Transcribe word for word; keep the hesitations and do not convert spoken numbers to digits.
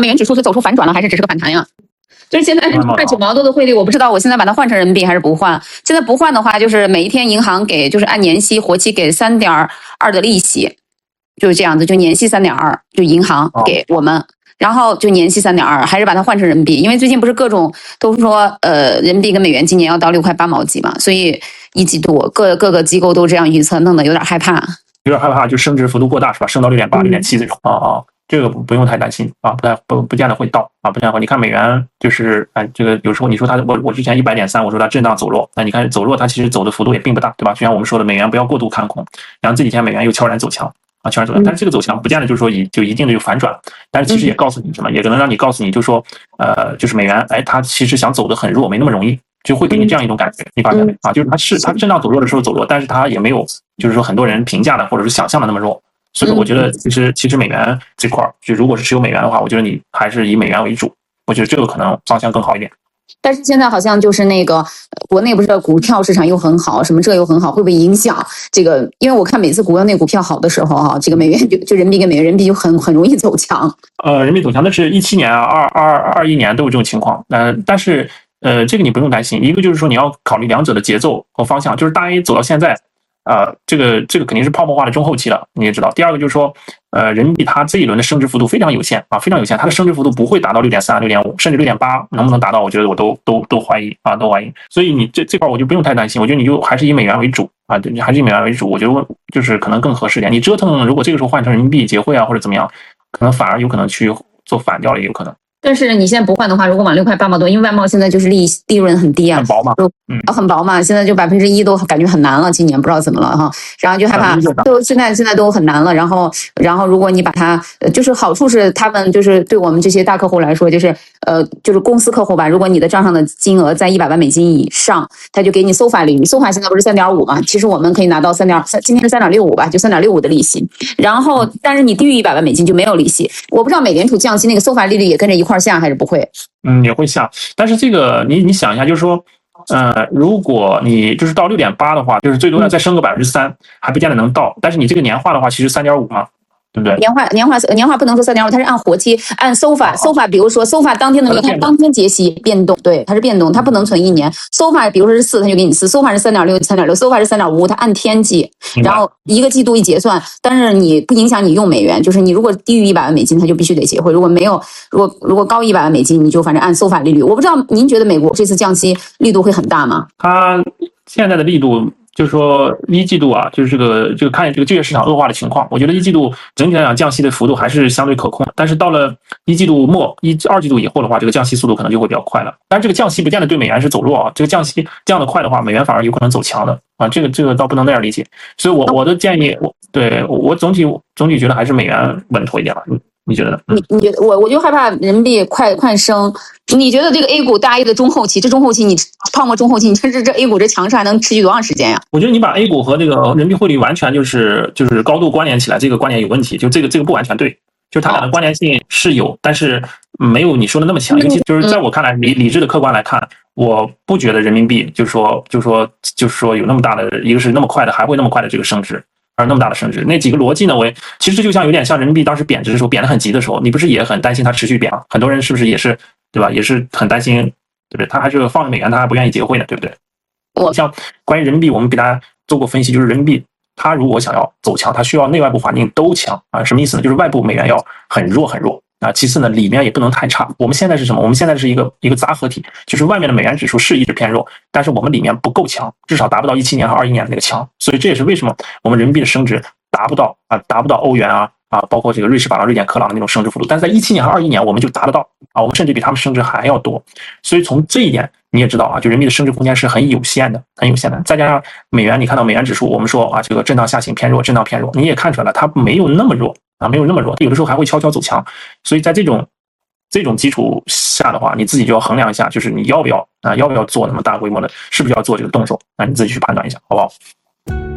美元指数是走出反转了，还是只是个反弹呀？就是现在快九毛多的汇率，我不知道我现在把它换成人民币还是不换。现在不换的话，就是每一天银行给就是按年息活期给三点二的利息，就是这样子，就年息三点二，就银行给我们。然后就年息三点二，还是把它换成人民币，因为最近不是各种都说，呃，人民币跟美元今年要到六块八毛几嘛，所以一季度各各个机构都这样预测，弄得有点害怕， 有点害怕，就升值幅度过大是吧？升到六点八、六点七这种啊啊，这个不用太担心啊，不太不不见得会到啊，不见得会。你看美元就是哎，这个有时候你说它，我我之前一百点三，我说它震荡走弱，那你看走弱，它其实走的幅度也并不大，对吧？就像我们说的，美元不要过度看空，然后这几天美元又悄然走强。啊，悄然走强，但是这个走强不见得就是说以就一定的有反转，但是其实也告诉你什么，也可能让你告诉你，就是说，呃，就是美元，哎，它其实想走得很弱，没那么容易，就会给你这样一种感觉，你发现没？啊，就是它是它震荡走弱的时候走弱，但是它也没有就是说很多人评价的或者是想象的那么弱，所以说我觉得其实其实美元这块就如果是持有美元的话，我觉得你还是以美元为主，我觉得这个可能方向更好一点。 但是现在好像就是那个国内不是股票市场又很好，什么这又很好，会不会影响这个？因为我看每次国内股票好的时候哈，这个美元就就人民币跟美元人民币就很很容易走强。 呃，人民币走强，那是一七年啊、二二二一年都有这种情况。呃，但是呃，这个你不用担心。一个就是说你要考虑两者的节奏和方向，就是大 A 走到现在。呃，这个这个肯定是泡沫化的中后期了，你也知道。第二个就是说，呃，人民币它这一轮的升值幅度非常有限啊，非常有限，它的升值幅度不会达到六点三、六点五，甚至六点八，能不能达到？我觉得我都都都怀疑啊，都怀疑。所以你这这块我就不用太担心，我觉得你就还是以美元为主啊，还是以美元为主，我觉得就是可能更合适点。你折腾，如果这个时候换成人民币结汇啊或者怎么样，可能反而有可能去做反调了，也有可能。 但是你现在不换的话，如果往六块八毛多，因为外贸现在就是利利润很低啊， 很薄嘛， 嗯，很薄嘛，现在就百分之一都感觉很难了，今年不知道怎么了哈，然后就害怕，都现在现在都很难了，然后然后如果你把它，就是好处是他们就是对我们这些大客户来说，就是呃就是公司客户吧，如果你的账上的金额在一百万美金以上，他就给你 S O F A 利率 ，S O F A 现在不是三点五嘛，其实我们可以拿到三点，今天是三点六五吧，就三点六五的利息，然后但是你低于一百万美金就没有利息，我不知道美联储降息那个 S O F A 利率也跟着一块下还是不会。 嗯，也会下，但是这个你你想一下，就是说，呃，如果你就是到六点八的话，就是最多要再升个百分之三，还不见得能到。但是你这个年化的话，其实三点五嘛，对不对？ 年化年化年化不能说三点五，它是按活期，按 S O F A S O F A， 比如说 S O F A 当天的那个，它当天结息变动，对，它是变动，它不能存一年。S O F A 比如说是四，它就给你四 ；S O F A 是三点六，三点六；S O F A 是三点五，它按天计，然后一个季度一结算，但是你不影响你用美元，就是你如果低于一百万美金，它就必须得结汇；如果没有，如果如果高一百万美金，你就反正按 S O F A 利率。我不知道您觉得美国这次降息力度会很大吗？ 它现在的力度。就是说一季度啊，就是这个这个看这个就业市场恶化的情况，我觉得一季度整体来讲降息的幅度还是相对可控，但是到了一季度末一二季度以后的话，这个降息速度可能就会比较快了。但是这个降息不见得对美元是走弱啊，这个降息降得快的话，美元反而有可能走强的啊，这个这个倒不能那样理解。所以我我的建议，我对我总体总体觉得还是美元稳妥一点吧。你觉得呢？ 你你觉得我我就害怕人民币快快升。你觉得这个 A 股大 A 的中后期，这中后期你泡沫中后期，你这这这 A 股这强势还能持续多长时间呀？ 我觉得你把 A 股和这个人民币汇率完全就是就是高度关联起来，这个观点有问题，就这个这个不完全对，就它俩的关联性是有，但是没有你说的那么强。尤其就是在我看来，理理智的客观来看，我不觉得人民币就是说就是说就是说有那么大的一个是那么快的还会那么快的这个升值。而那么大的升值，那几个逻辑呢？我也其实这就像有点像人民币当时贬值的时候，贬得很急的时候，你不是也很担心它持续贬吗？很多人是不是也是对吧？也是很担心，对不对？他还是放美元，他还不愿意结汇呢，对不对？我像关于人民币，我们给大家做过分析，就是人民币它如果想要走强，它需要内外部环境都强啊。什么意思呢？就是外部美元要很弱很弱。啊，其次呢，里面也不能太差。我们现在是什么？我们现在是一个一个杂合体，就是外面的美元指数是一直偏弱，但是我们里面不够强，至少达不到一七年和二一年的那个强。所以这也是为什么我们人民币的升值达不到啊，达不到欧元啊啊，包括这个瑞士法郎、瑞典克朗的那种升值幅度。但是在一七年和二一年，我们就达得到啊，我们甚至比他们升值还要多。所以从这一点你也知道啊，就人民币的升值空间是很有限的，很有限的。再加上美元，你看到美元指数，我们说啊，这个震荡下行偏弱，震荡偏弱，你也看出来了，它没有那么弱啊，没有那么弱，有的时候还会悄悄走强。所以在这种这种基础下的话，你自己就要衡量一下，就是你要不要啊，要不要做那么大规模的，是不是要做这个动手？那你自己去判断一下，好不好？